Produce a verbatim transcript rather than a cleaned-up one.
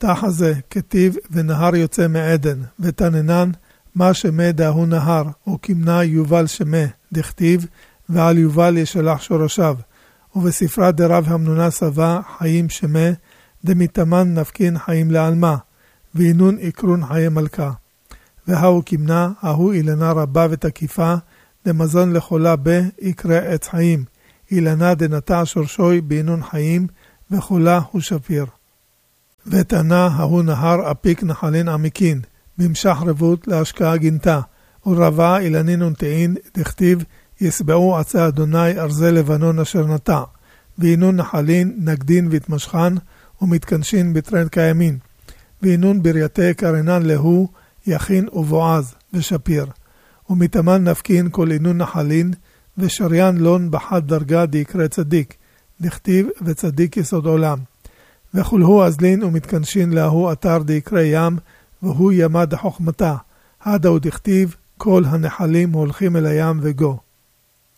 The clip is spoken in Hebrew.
תח הזה כתיב ונהר יוצא מעדן, ותננן מה שמה דהוא נהר, או כמנה יובל שמה, דכתיב, ועל יובל ישלח שורשיו. ובספרה דרב המנונה סבא חיים שמה, דמיתמן נפקין חיים לעלמה, ואינון יקרון חיי מלכה. והוא כמנה, ההוא אילנה רבה ותקיפה, דמזון לחולה ב, יקרא עץ חיים. אילנה דנטע שורשוי באינון חיים, וחולה הוא שפיר. ותנה ההוא נהר אפיק נחלין עמיקין, במשך רבות להשקעה גינתה, ורבה אילנין ונטעין, דכתיב, יסבעו עצי אדוני ארזי לבנון אשר נטע, ואינון נחלין נגדין והתמשכן, ומתכנשין בטרן קיימין, ואינון ברייתי קרנן להו, יכין ובועז ושפיר, ומתאמן נפקין כל אינון נחלין, ושריין לון בחד דרגה דיקרא צדיק, דכתיב וצדיק יסוד עולם. וכולהו אזלין ומתכנשין להוא אתר דיקרא ים, והוא ימד החוכמתה, עדה ודכתיב, כל הנחלים הולכים אל הים וגו.